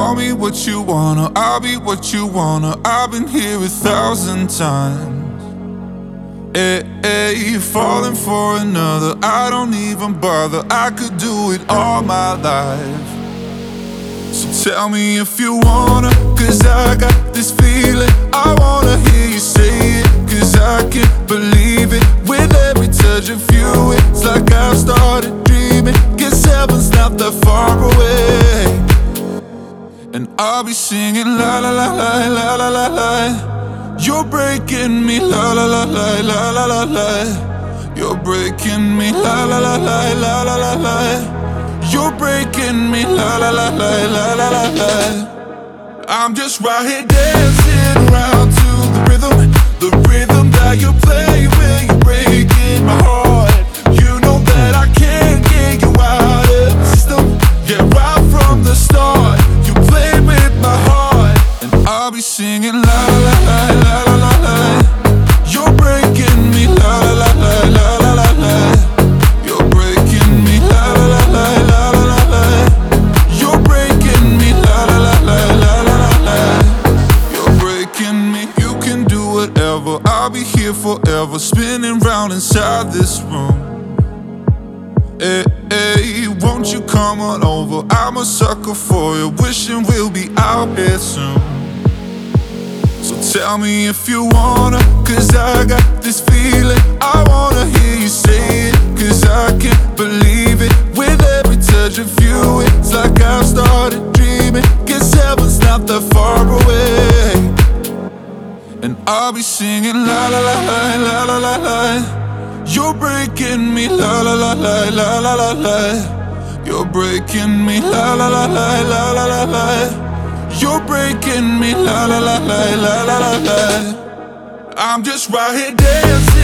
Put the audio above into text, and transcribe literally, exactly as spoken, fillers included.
Call me what you wanna, I'll be what you wanna. I've been here a thousand times. Hey, hey, falling for another, I don't even bother. I could do it all my life. So tell me if you wanna, cause I got this feeling. I wanna hear you say it, cause I can't believe it. With every touch of you, it's like I've started dreaming. Guess heaven's not that far away. And I'll be singing la la la la la la la la. You're breaking me la la la la la la la la. You're breaking me la la la la la la la la. You're breaking me la la la la la la la la. I'm just right here dancing around to the rhythm, the rhythm that you play when you're breaking my heart. You know that I can't get you out of the system. Yeah, right from the start. My heart, and I'll be singing la la la la la la la. You're breaking me la la la la la la la. You're breaking me la la la la la la la. You're breaking me la la la la la la la. You're breaking me. You can do whatever. I'll be here forever, spinning round inside this room. Hey, hey, won't you come on over? I'm a sucker for you, wishing we'll be out here soon. So tell me if you wanna, cause I got this feeling. I wanna hear you say it, cause I can't believe it. With every touch of you, it's like I've started dreaming. Guess heaven's not that far away. And I'll be singing la la la la la la la la. You're breaking me la la la la la la la la. You're breaking me la la la la la la la la. You're breaking me la la la la la la la la. I'm just right here dancing